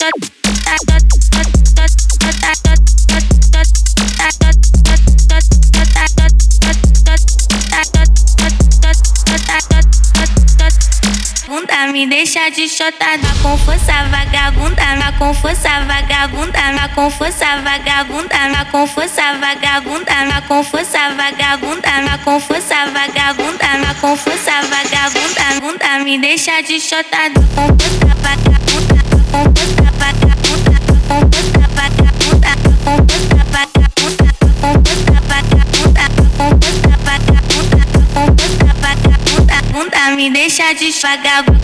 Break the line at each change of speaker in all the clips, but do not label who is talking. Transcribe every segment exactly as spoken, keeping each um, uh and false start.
Me deixa de chotada com força vagabunda, na com força vagabunda, na com força vagabunda, na com força vagabunda, na com força vagabunda, na com força vagabunda, na com força vagabunda, bunda me deixa de chotada com força vagabunda, com força vagabunda, com força vagabunda, com força vagabunda, com força vagabunda, com força vagabunda, com força vagabunda, bunda me deixa de vagabunda.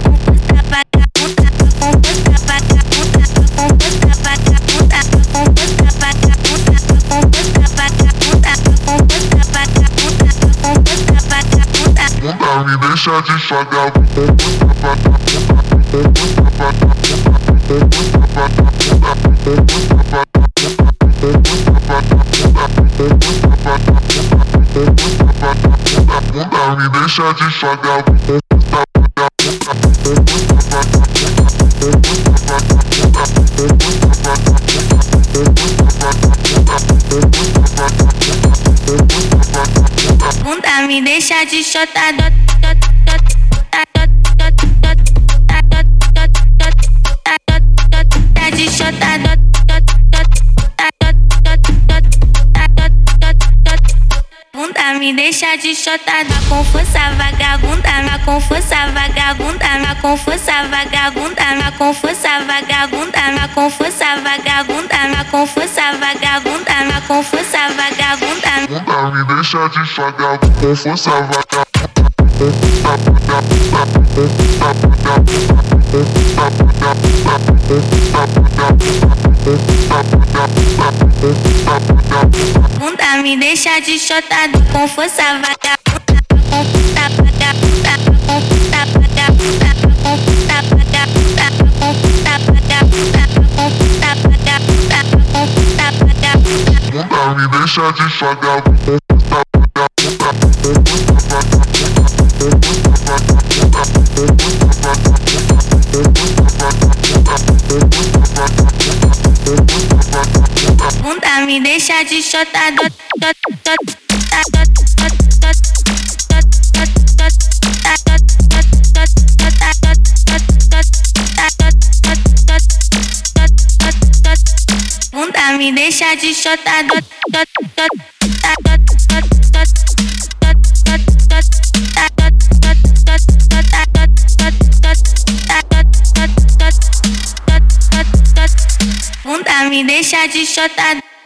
Me deixa de vagabunda, me deixa de vagabunda.
Bunda me deixa de chotada. De chotada. Bunda me deixa de chotada com força vagabunda, na com força vagabunda, na com força vagabunda, na com força vagabunda, na com força vagabunda, na com força vagabunda, na com força vagabunda.
Bunda me deixa de vagabunda, com força vagabunda.
Bunda me deixa de chotada com força vagabunda, com força vagabunda, com força vagabunda, com força vagabunda, com força vagabunda, com força vagabunda, com força vagabunda.
Bunda me deixa de vagabunda.
Bunda me deixa de chotada. Bunda me deixa de chotada. Bunda me deixa de chotada.